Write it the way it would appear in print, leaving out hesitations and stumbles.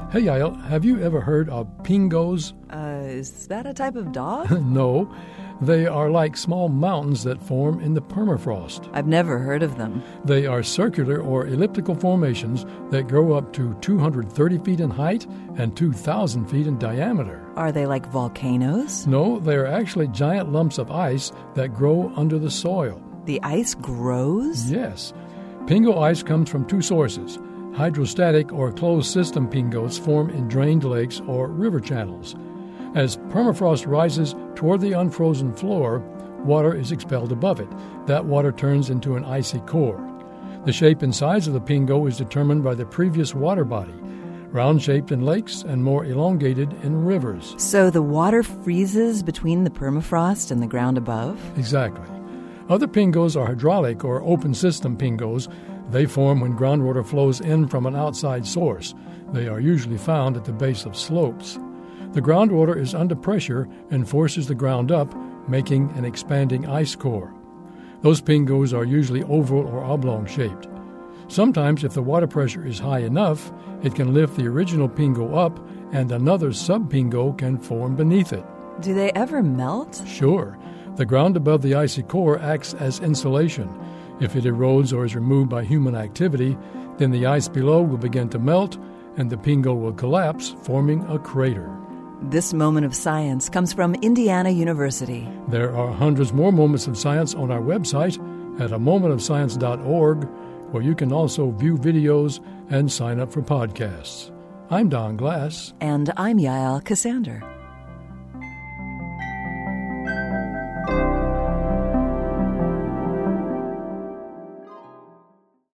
Hey, Yael, have you ever heard of pingos? Is that a type of dog? No. They are like small mountains that form in the permafrost. I've never heard of them. They are circular or elliptical formations that grow up to 230 feet in height and 2,000 feet in diameter. Are they like volcanoes? No, they are actually giant lumps of ice that grow under the soil. The ice grows? Yes. Pingo ice comes from two sources. Hydrostatic or closed system pingos form in drained lakes or river channels. As permafrost rises toward the unfrozen floor, water is expelled above it. That water turns into an icy core. The shape and size of the pingo is determined by the previous water body, round-shaped in lakes and more elongated in rivers. So the water freezes between the permafrost and the ground above? Exactly. Other pingos are hydraulic or open system pingos. They form when groundwater flows in from an outside source. They are usually found at the base of slopes. The groundwater is under pressure and forces the ground up, making an expanding ice core. Those pingos are usually oval or oblong shaped. Sometimes, if the water pressure is high enough, it can lift the original pingo up and another sub-pingo can form beneath it. Do they ever melt? Sure. The ground above the icy core acts as insulation. If it erodes or is removed by human activity, then the ice below will begin to melt and the pingo will collapse, forming a crater. This moment of science comes from Indiana University. There are hundreds more moments of science on our website at amomentofscience.org, where you can also view videos and sign up for podcasts. I'm Don Glass. And I'm Yael Cassander.